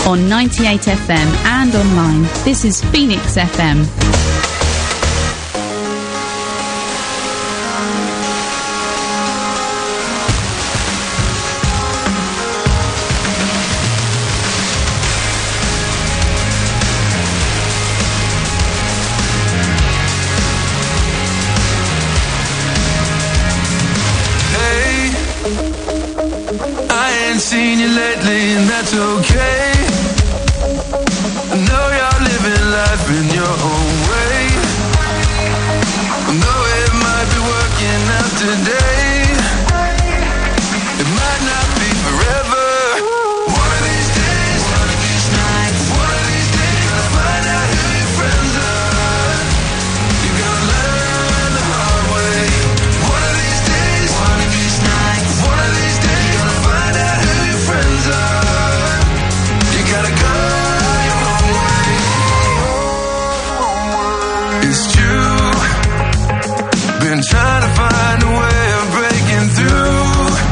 on 98 FM and online. This is Phoenix FM. Seen you lately, and that's okay. I know you're living life in your own way. I know it might be working out today. It might not be forever. One of these days, one of these nights, one of these days, you'll find out who your friends are. You're gonna learn the hard way. One of these days, one of these nights, one of these days, you're gonna find out who your friends are. You gotta go your own way. It's true. Been trying to find a way of breaking through.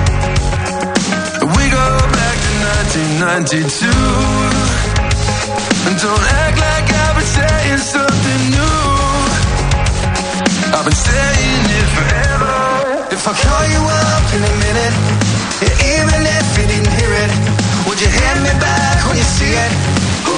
We go back to 1992. And don't act like I've been saying something new. I've been saying it forever. If I call you up in a minute, even if you didn't hear it, would you hand me back when you see it? Ooh.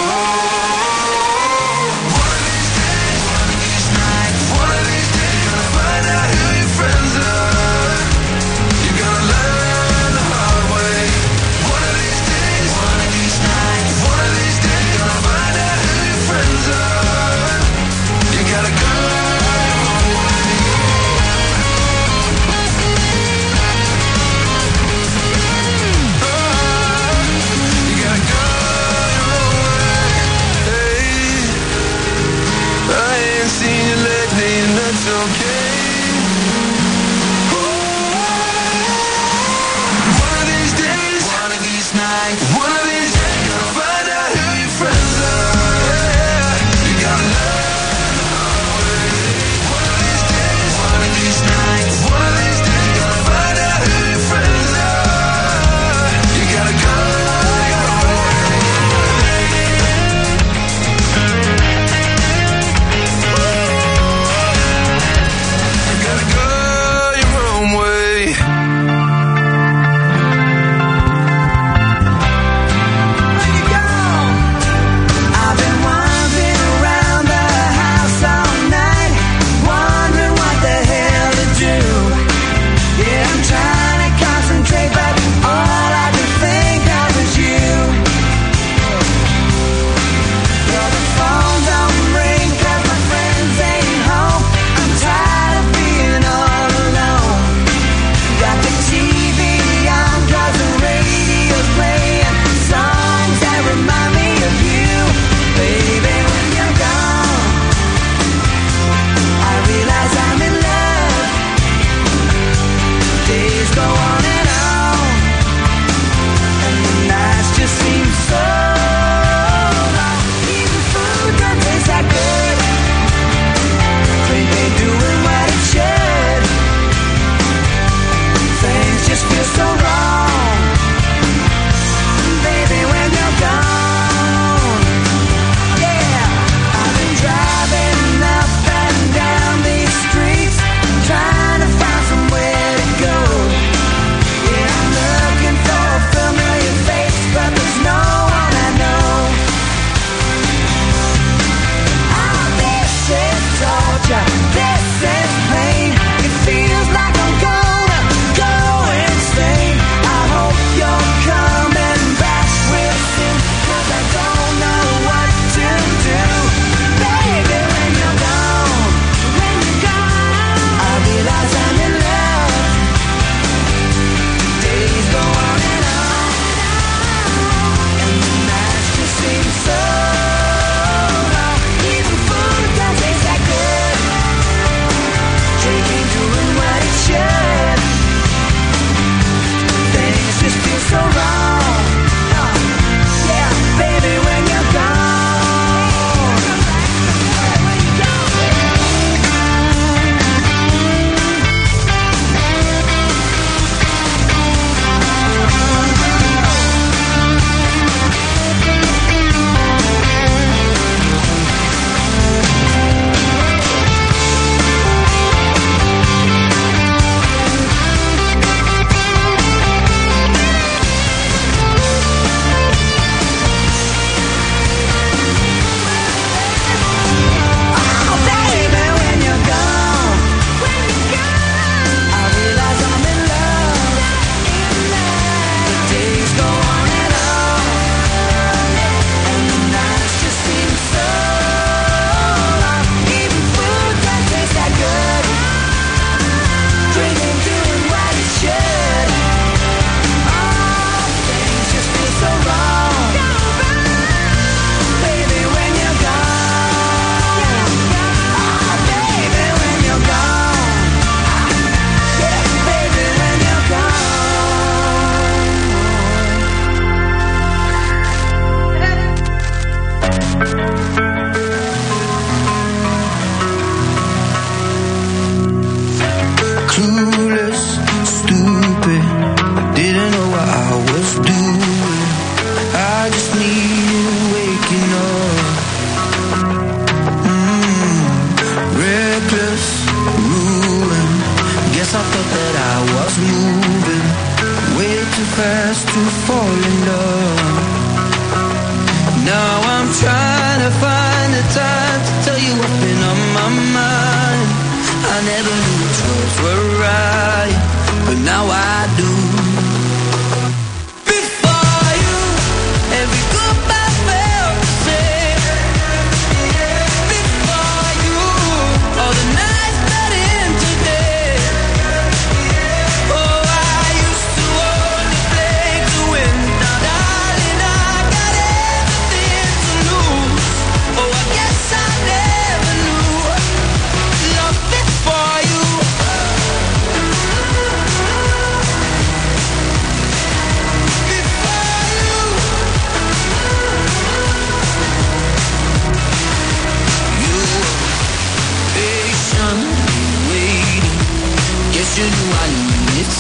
One of these days, one of these nights, one of these days, you're gonna find out who your friends are. You're gonna learn the hard way. One of these days, one of these nights, one of these days, you're gonna find out who your friends are. You gotta go your own way. You gotta go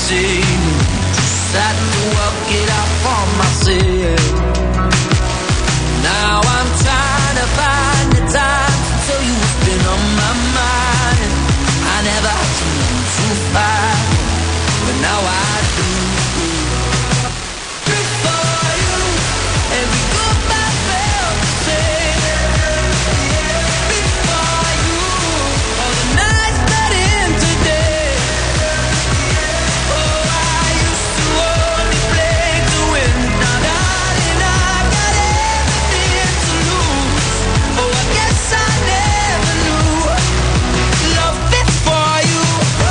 see. Just had to work it out for myself. Now I'm trying to find the time to tell you what's been on my mind. I never had to learn to fight, but now I do. Before you, every goodbye felt the same. Before you, all the nights that end today. Oh, I used to only play to win. Now, darling, I got everything to lose. Oh, I guess I never knew love before you.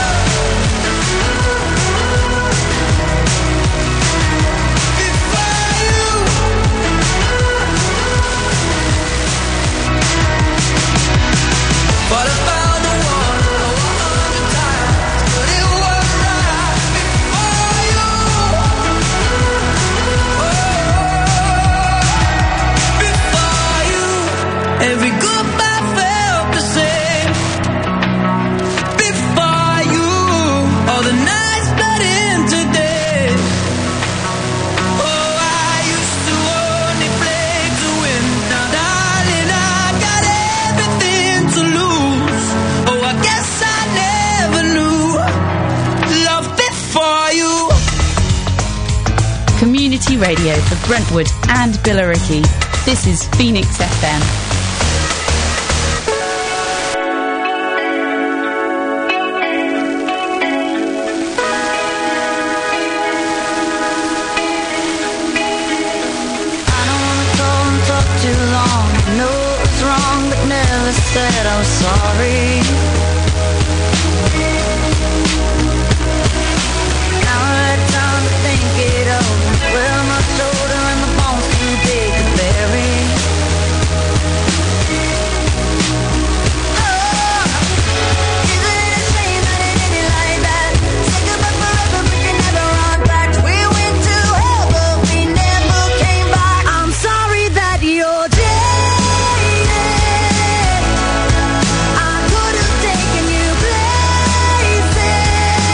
Before you. But I found the one 100 times, but it was right before you. Before you, every goodbye felt the same. Before you, all the nights bled into days. Oh, I used to only play to win. Now, darling, I got everything to lose. Oh, I guess I never knew love before you. Community radio for Brentwood and Billericay. This is Phoenix FM. I don't wanna call and talk too long. I know it was wrong, but never said I was sorry. Now I had time to think it over. Well, my shoulder and the bones too big to bury. Oh, isn't it a shame that it ended like that? Say goodbye forever, but you never run back. We went to hell, but we never came back. I'm sorry that you're jaded. I could have taken you places.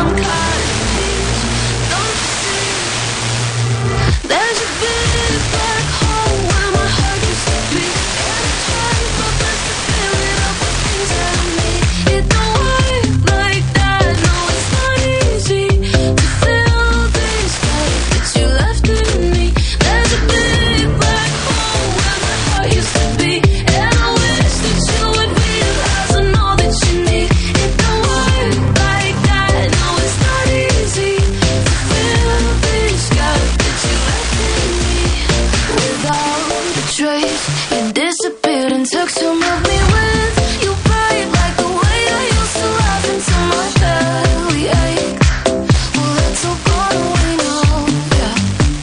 some kind of peace. Don't you see? There's a big black hole where my heart used to be, and I tried my best to fill it up with things that I need. It don't work like that, no, it's not easy to fill this gap that you left in me. There's a big black hole where my heart used to be, and I wish that you would realize I know that you need. It don't work like that, no, it's not easy to fill this gap that you left in me. Without a trace, you disappeared and took some of me with you. Bright like the way I used to laugh until my belly ached. Well, that's all gone away now, yeah.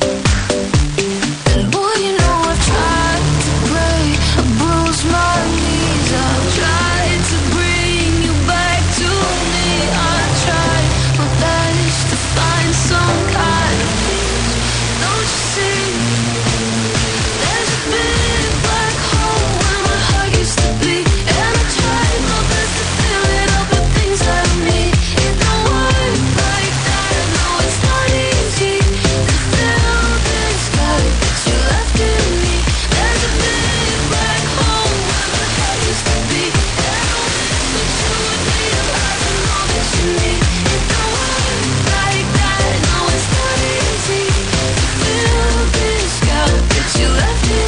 And boy, you know I've tried to break, bruise my knees. I've tried to bring you back to me. I've tried my best to find some kind of peace. Don't you see? There's a big black hole where my heart used to be, and I tried my best to fill it up with things that I need. It don't work like that, no, it's not easy to fill this gap that you left in me. There's a big black hole where my heart used to be, and I wish that you would realize I know that you need. It don't work like that, no, it's not easy to fill this gap that you left in me.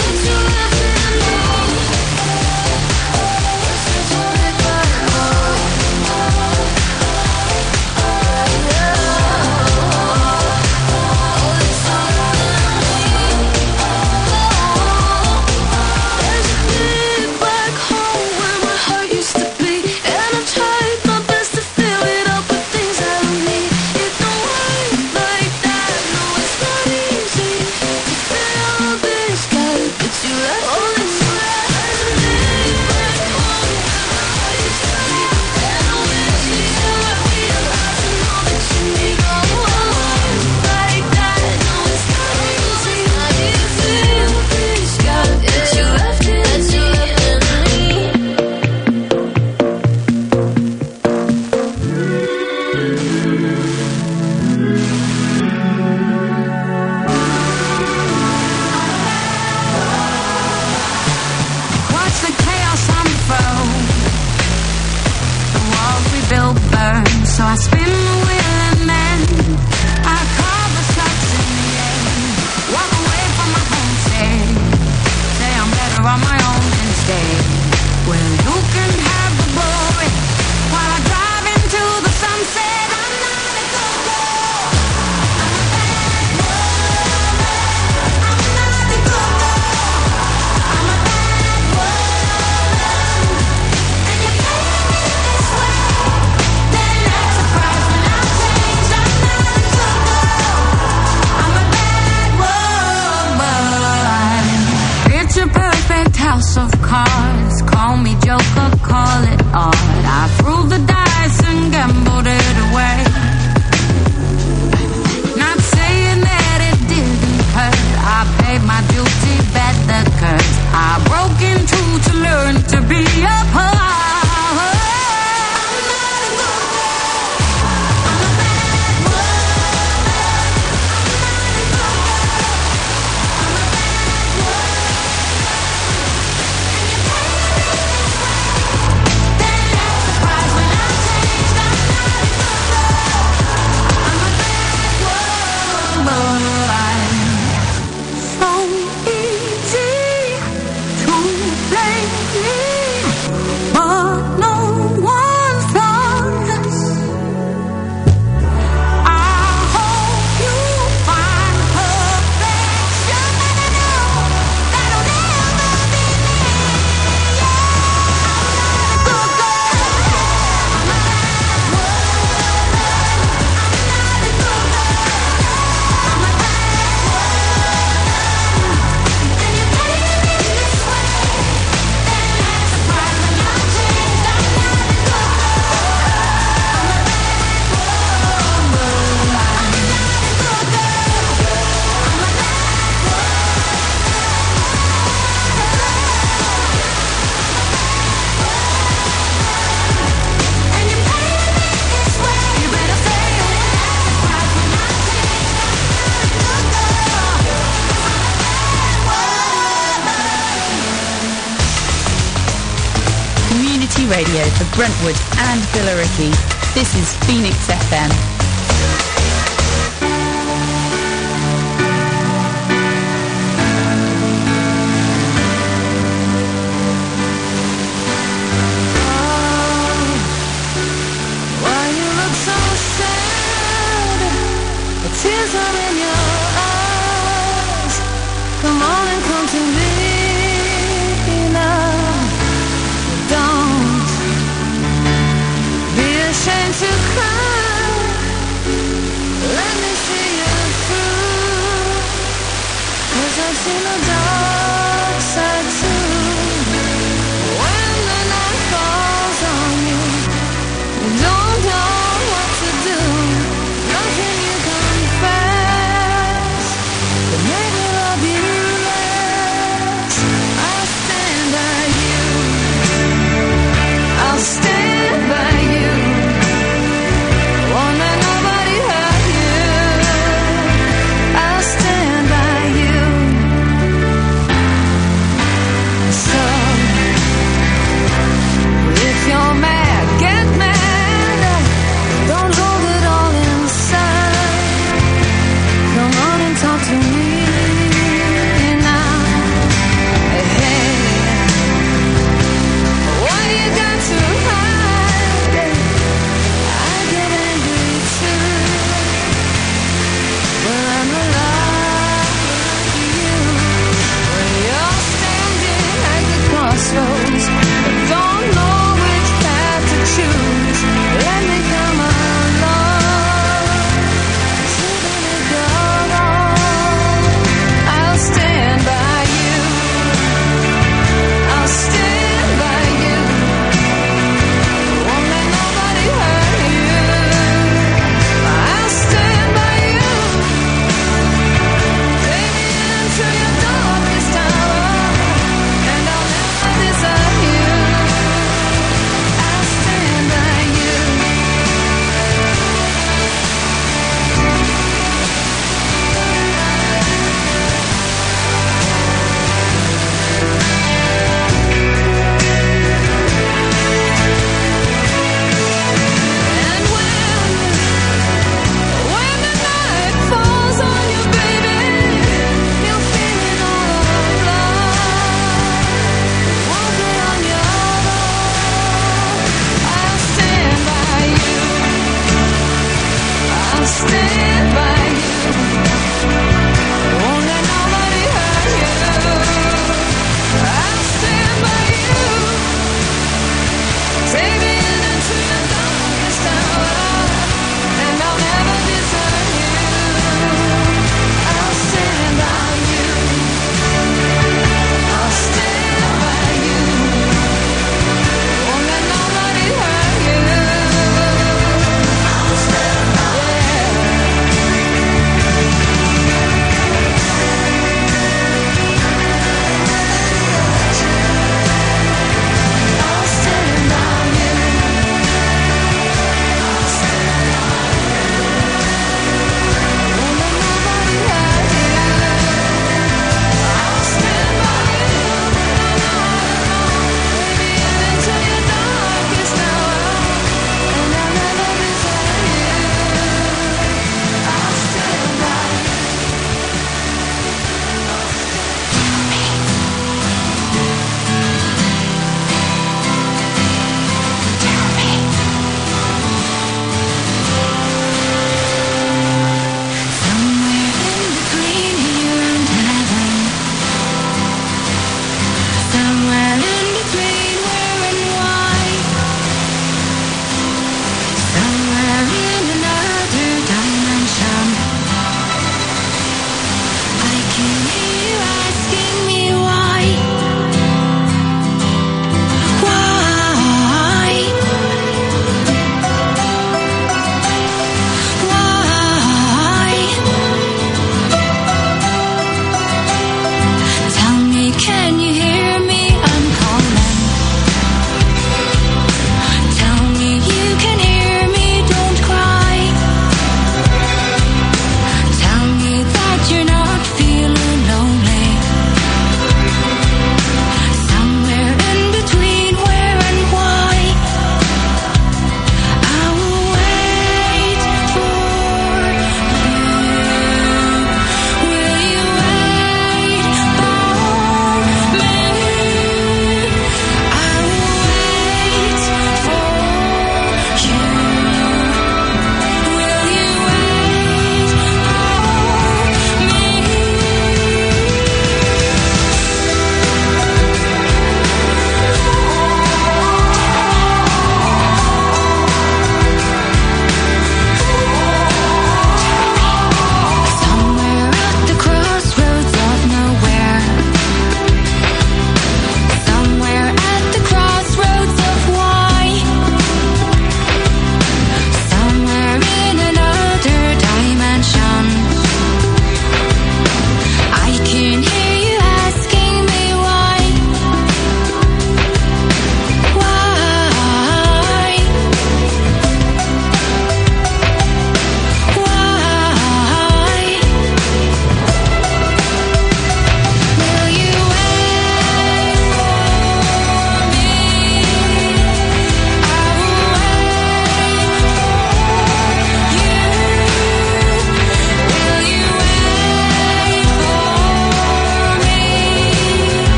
There's a big black hole where my heart used to be, and I tried my best to fill it up with things that I need. It don't work like that, no, it's not easy to fill this gap that you left in me. There's a big black hole where my heart used to be, and I wish that you would realize I know that you need. It don't work like that, no, it's not easy to fill this gap that you left in me. Watch the chaos unfold. The walls we built burn, so I spin the wheel and then I call the shots in the end. Walk away from my homestead, say I'm better on my own instead. Well, you can have the glory while I drive into the sunset. I'm not a ghost. radio for Brentwood and Billericay. This is Phoenix FM. Tears are in your eyes. Come on and come to me now. Don't be ashamed to cry. Let me see you through. 'Cause I've seen the dark side too. When the night falls on you, you don't know what to do. Nothing you confess that made me love you less. I'll stand by you. I'll stand by you. Won't let nobody hurt you. I'll stand by you. So if you're mad, get mad. Don't hold it all inside. Come on and talk to me now. Hey, what you got to hide? I get angry too. Well, I'm alive with you. When you're standing at the crossroads, but don't know which path to choose. Let me come along. Even if you're wrong, I'll stand by you. I'll stand by you. Won't let nobody hurt you. I'll stand by you. Take me into your darkest hour, and I'll never desert you. I'll stand by you. And when the night falls on you, baby, you'll feel it all alone. Won't be on your own. I'll stand by you. I'll stand by you. Won't let nobody hurt you. I'll stand by you. Take me into your darkest hour, and I'll never desert you. I'll stand by you. I'll stand by you. Won't let nobody hurt you. I'll stand by you.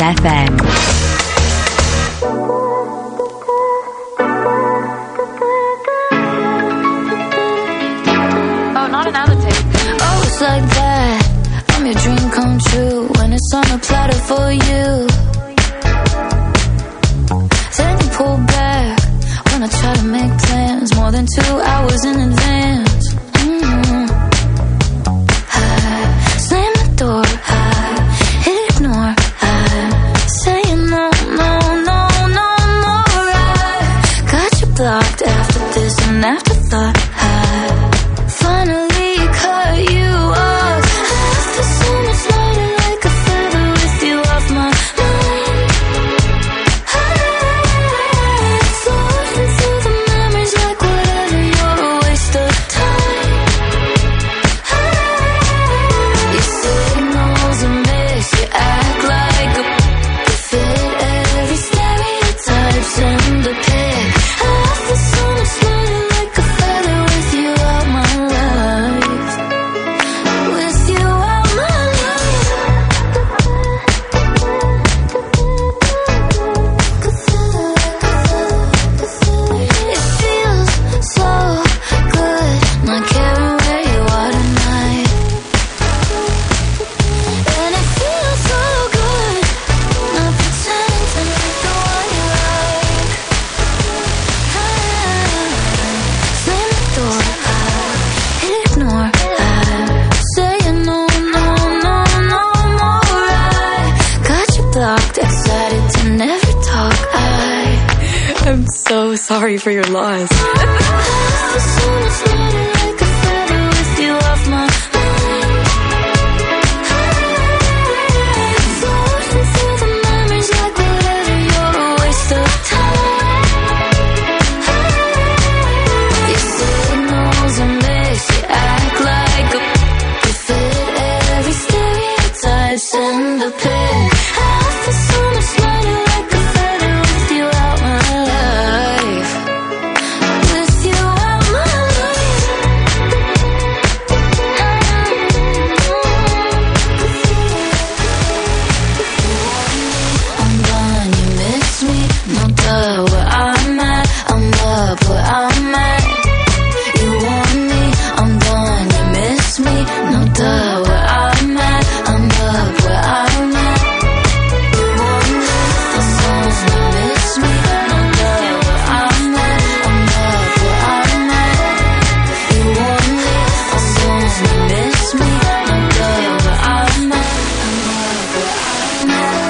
FM. Oh, not another tape. Oh, it's like that. I'm your dream come true when it's on a platter for you. Then you pull back when I try to make plans more than 2 hours in advance. I slam the door, I ignore, I say no, no, no, no more. I got you blocked after this and afterthought. I finally cut you off. I feel so much lighter like a feather with you off my mind. It's lost into the memories like whatever, you're a waste of time. You signals a miss, you act like a fit every stereotype, send a pic. I feel so much lighter like a feather with you out my life. With you out my life. It feels so good not caring where you are tonight. And it feels so good not pretending to make the one you like. Slam the door, I ignore, I say no, no, no, no more. I got you blocked, excited to never talk. I'm so sorry for your loss. I feel so much lighter like a feather with you off my mind. It's lost into the memories like whatever, you're a waste of time. Your signals a miss, you act like a fit every stereotype, send a pic. I feel so much lighter like a feather with you out my life. With you out my life. I'm done, you miss me, no duh, where I'm at, I'm up where I'm at. You want me, I'm done, you miss me, no duh, where I'm at, I'm up where I'm at. You want me, the songs you miss me, no duh, where I'm at, I'm up where I'm at. You want me, the songs you miss me, no duh, where I'm at, I'm up where I'm at.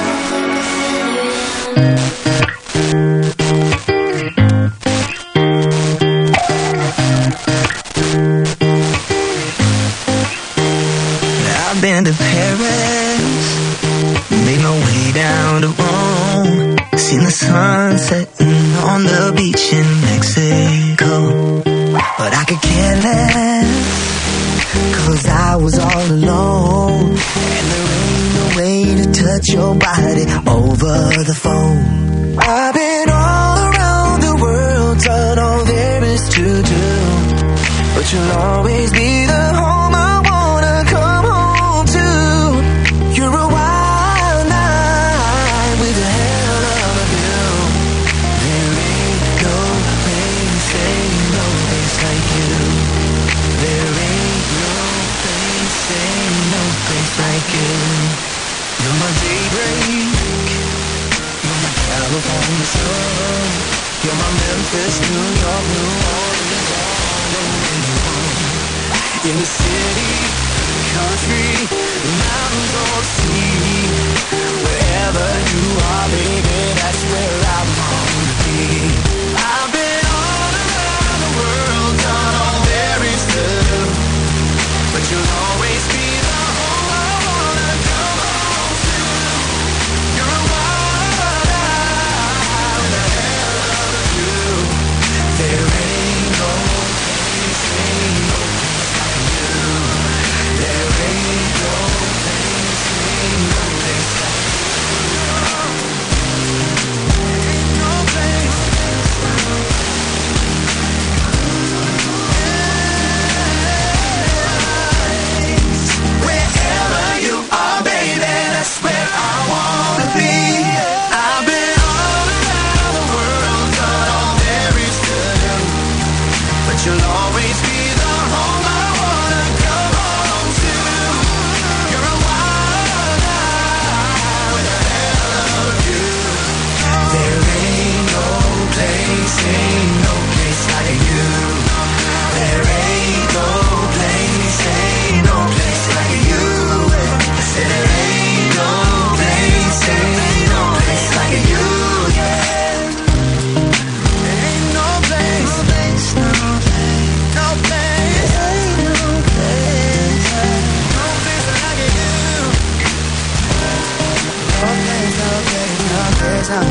I've been to Paris, made my way down to Rome, seen the sun setting on the beach in Mexico. But I could care less, 'cause I was all alone, and there ain't no way to touch your body over the phone. I've been all around the world, done all there is to do, but you'll always be the home I wanna come home to. You're a wild night with a hell of a view. There ain't no place, ain't no place like you. There ain't no place, ain't no place like you. You're my daybreak, you're my California sun, you're my Memphis, New York, New Orleans, all the way you want. In the city, country, mountains or sea, wherever you are, baby, that's where I want to be. I've been all around the world, done all there is to do, but you'll always be the home I wanna come home to. You're a wild eye with a hell of a view. There ain't no place, ain't no place like you. There ain't no place, ain't no place like you.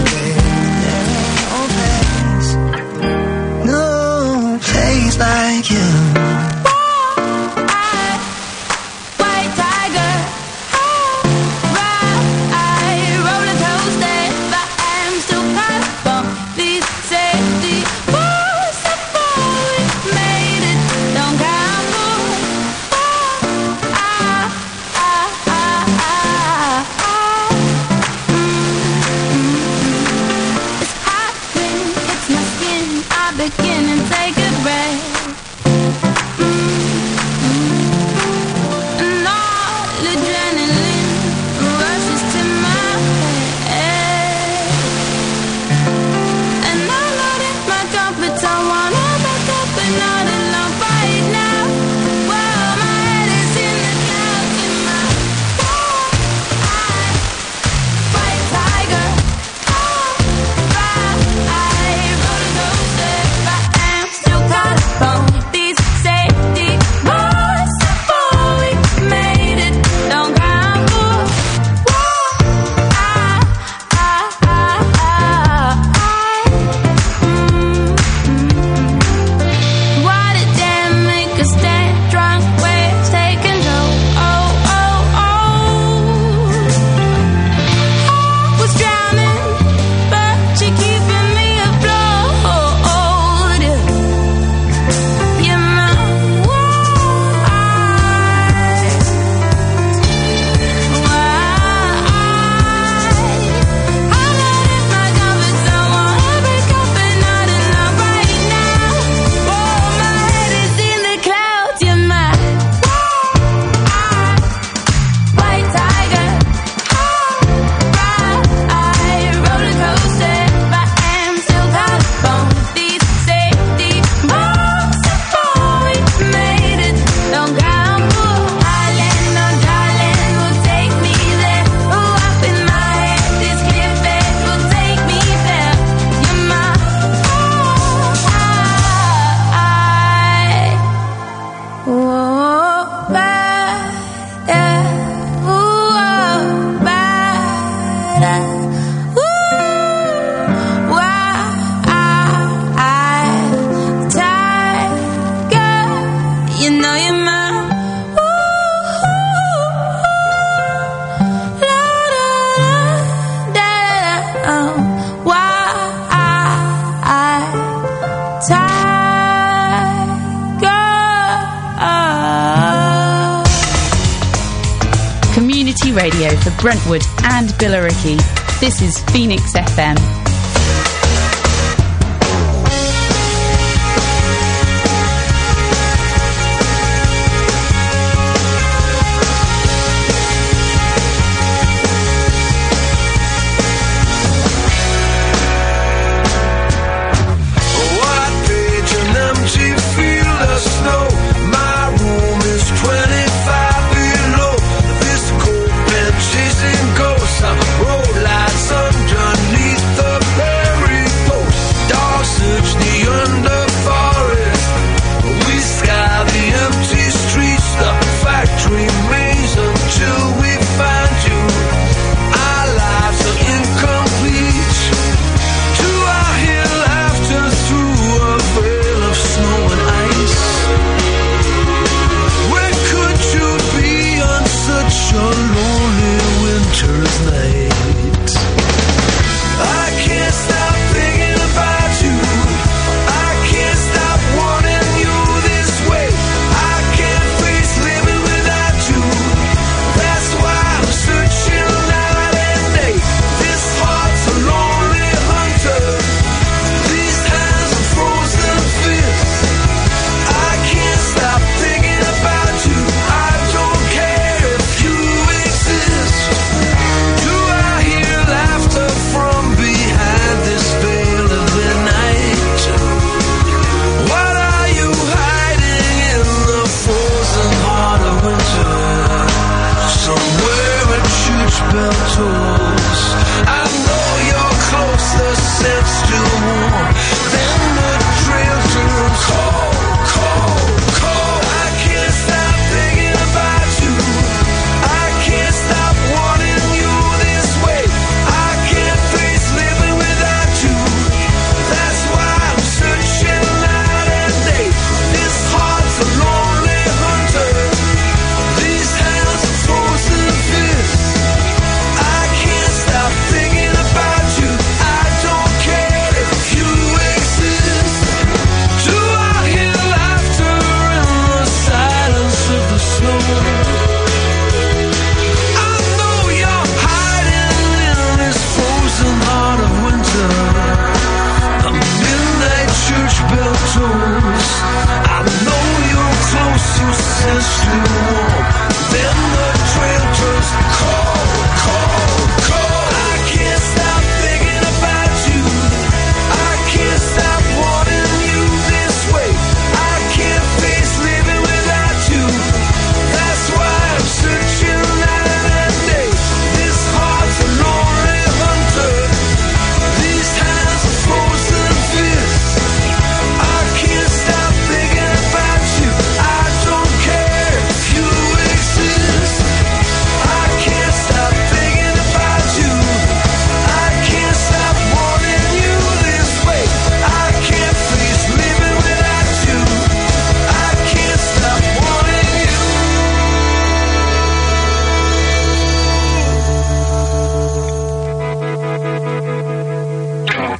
No place like you. Radio for Brentwood and Billericay. This is Phoenix FM. Chasing ghosts, road lights underneath the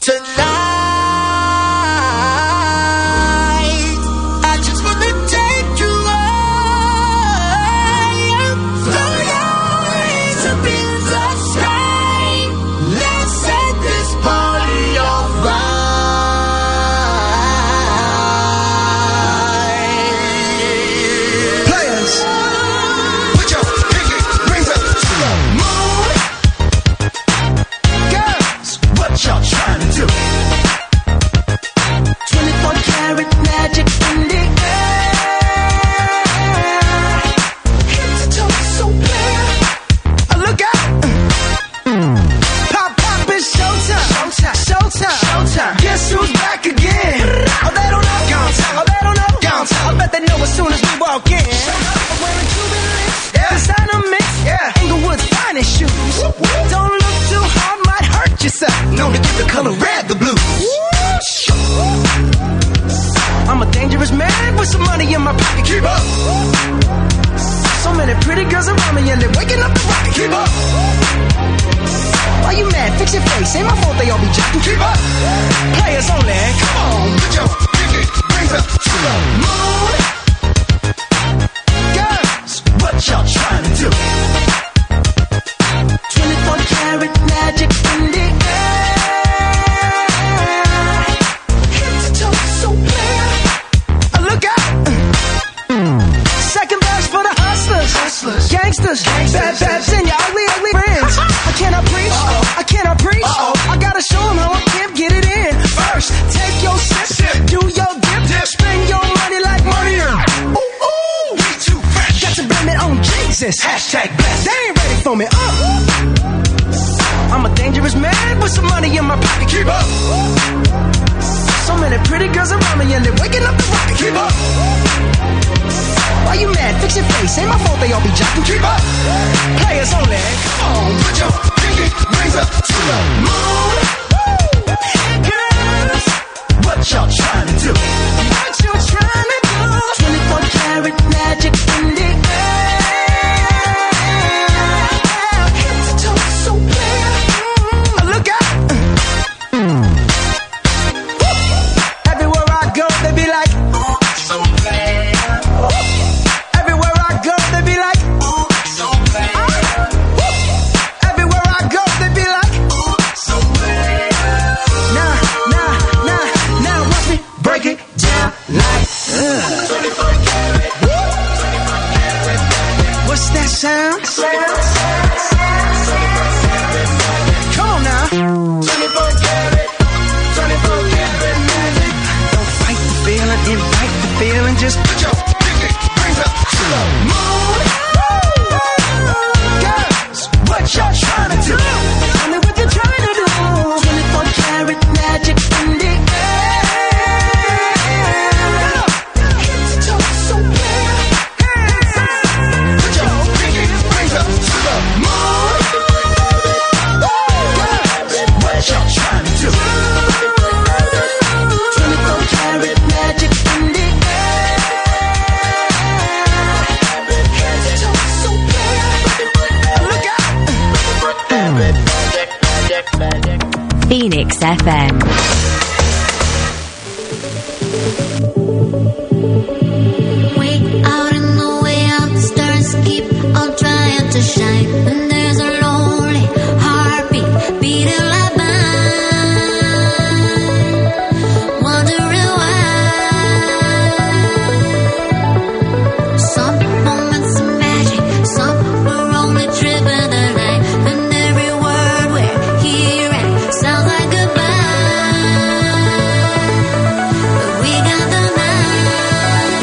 Tonight, I just wanna take you higher. Throw your hands up in the sky. Let's set this party on fire. Players, put your pinky rings up to the moon. Girls, what y'all trying to do? 24 karat magic in the air. Head to toe so clear. Look out! Pop, pop, it's showtime. Showtime. Showtime. Showtime. Guess who's back again? Oh, they don't know. Gone time. Oh, they don't know. Gone time. I bet they know as soon as we walk in. I'm wearing Cuban links. Yeah. Designer mix. Yeah. Inglewood's finest shoes. Whoop, whoop. Don't look too hard, might hurt yourself. Known to give the color red the blues. I'm a dangerous man with some money in my pocket. Keep up. So many pretty girls around me and they're waking up the rocket. Keep up. Why you mad? Fix your face. Ain't my fault they all be jacking. Keep up. Players only. Come on. Put your pinky rings up to the moon. Girls, what y'all trying to do? 24 karat magic in the air. Head to toe so clear. Look out! Second verse for the hustlers, gangsters, bad babs, and your ugly, ugly friends. I cannot preach, I cannot preach. I gotta show them how I can't get it in. First, take your sip, do your dip, spend your money like money. Ooh, ooh, we too fresh. Got to blame it on Jesus. Hashtag blessed. They ain't ready for me. I'm a dangerous man with some money in my pocket. Keep up. So many pretty girls around me and they're waking up the rocket. Keep up. Why you mad? Fix your face. Ain't my fault they all be jocking. Keep up. Players only. Come on, put your pinky rings up to the moon. Girls, what y'all trying to do? What you trying to do? 24 karat magic in the air. Head to toe so clear. Look out. Everywhere I go, they be like, ooh, so bad. Everywhere I go, they be like, ooh, so bad. Everywhere I go, they be like, ooh, so bad. Now, watch me break it down like, 24 karat. What's that sound? Come on now. 24 karat. 24 karat magic. Don't fight the feeling, invite the feeling. Just put your pinky rings up to the moon. Girls, what y'all trying to do? Tell me what you're trying to do. 24 karat magic in the air. Head to toe so clear. Put your pinky rings up to the moon. Girls, what y'all trying to do? 24 karat magic in the air. Head to toe so clear. Look out. Phoenix FM. Way out in the way out, the stars keep on trying to shine. And there's a lonely heartbeat beating like mine. Wondering why. Some moments of magic, some are only tripping the night. And every word we're hearing sounds like goodbye. But we got the night.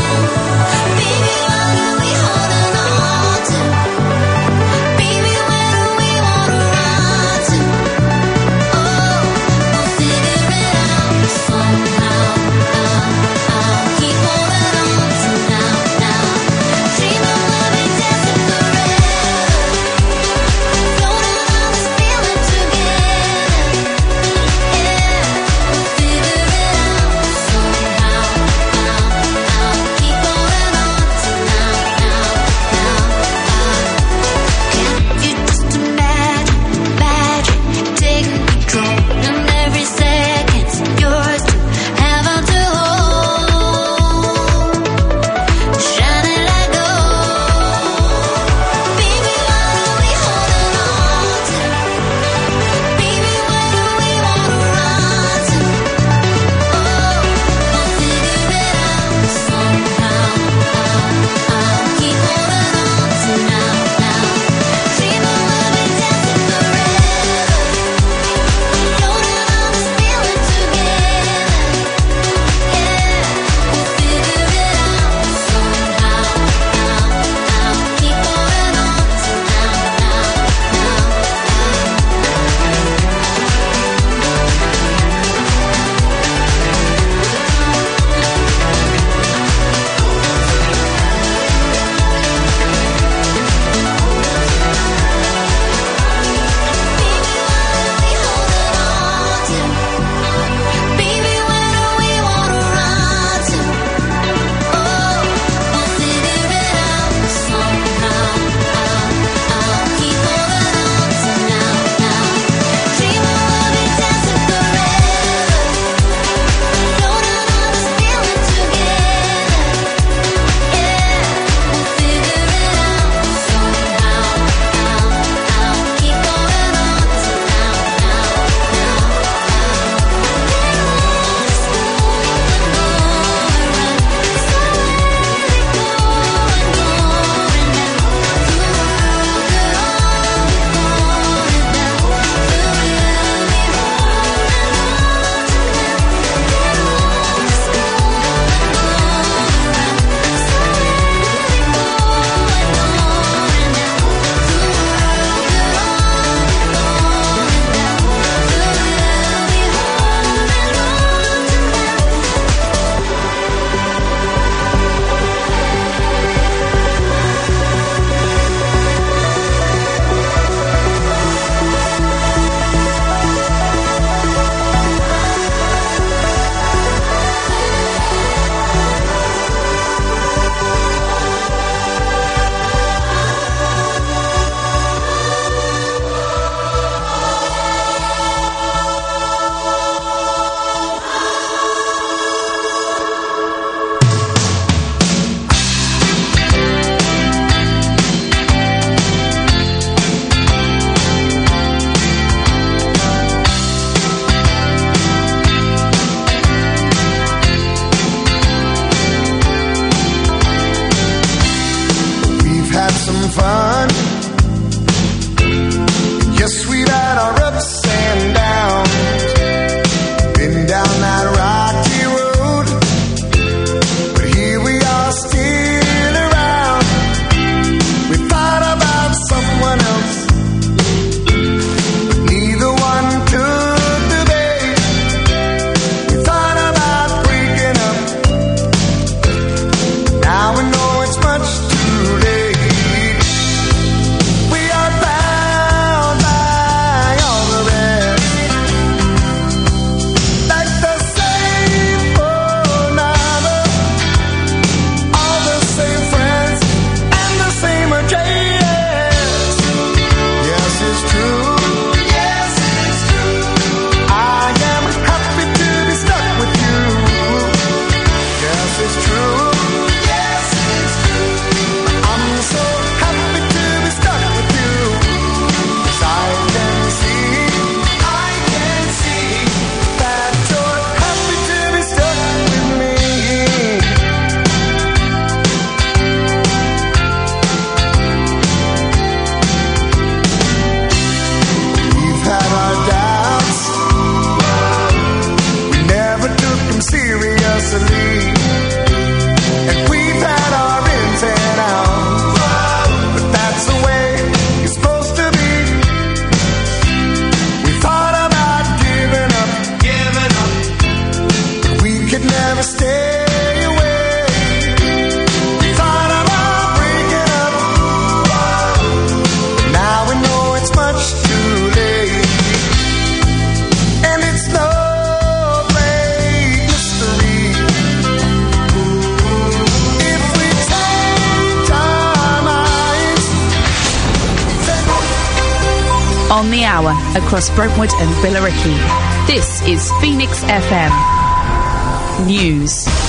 On the hour, across Brentwood and Billericay. This is Phoenix FM News.